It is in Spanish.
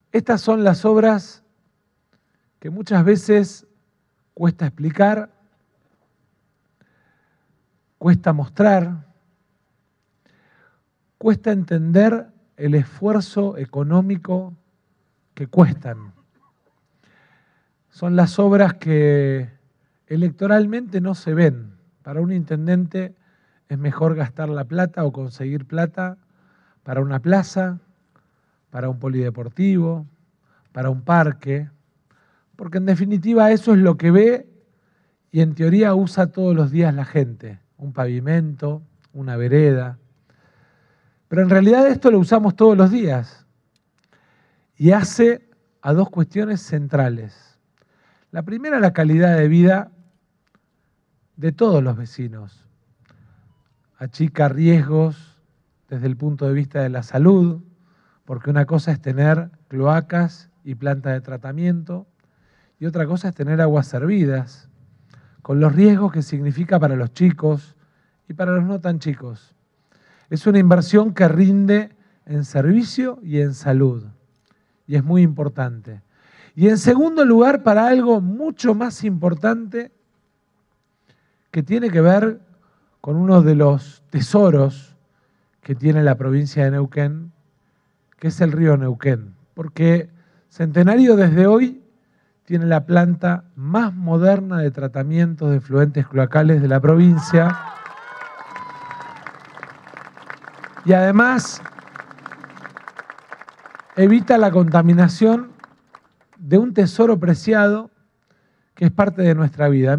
Estas son las obras que muchas veces cuesta explicar, cuesta mostrar, cuesta entender el esfuerzo económico que cuestan. Son las obras que electoralmente no se ven. Para un intendente es mejor gastar la plata o conseguir plata para una plaza, para un polideportivo, para un parque, porque en definitiva eso es lo que ve y en teoría usa todos los días la gente, un pavimento, una vereda. Pero en realidad esto lo usamos todos los días y hace a dos cuestiones centrales. La primera, la calidad de vida de todos los vecinos. Achica riesgos desde el punto de vista de la salud, porque una cosa es tener cloacas y plantas de tratamiento y otra cosa es tener aguas servidas, con los riesgos que significa para los chicos y para los no tan chicos. Es una inversión que rinde en servicio y en salud, y es muy importante. Y en segundo lugar, para algo mucho más importante, que tiene que ver con uno de los tesoros que tiene la provincia de Neuquén, que es el río Neuquén, porque Centenario desde hoy tiene la planta más moderna de tratamiento de efluentes cloacales de la provincia y además evita la contaminación de un tesoro preciado que es parte de nuestra vida.